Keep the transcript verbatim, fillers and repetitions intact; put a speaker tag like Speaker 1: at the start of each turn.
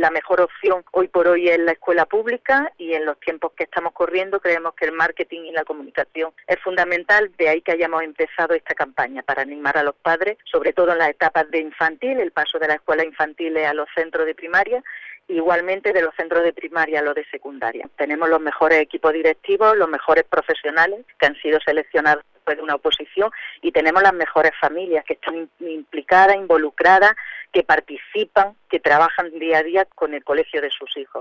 Speaker 1: la mejor opción hoy por hoy es la escuela pública, y en los tiempos que estamos corriendo creemos que el marketing y la comunicación es fundamental. De ahí que hayamos empezado esta campaña para animar a los padres, sobre todo en las etapas de infantil, el paso de la escuela infantil a los centros de primaria, igualmente de los centros de primaria a los de secundaria. Tenemos los mejores equipos directivos, los mejores profesionales que han sido seleccionados después de una oposición, y tenemos las mejores familias que están implicadas, involucradas, que participan, que trabajan día a día con el colegio de sus hijos.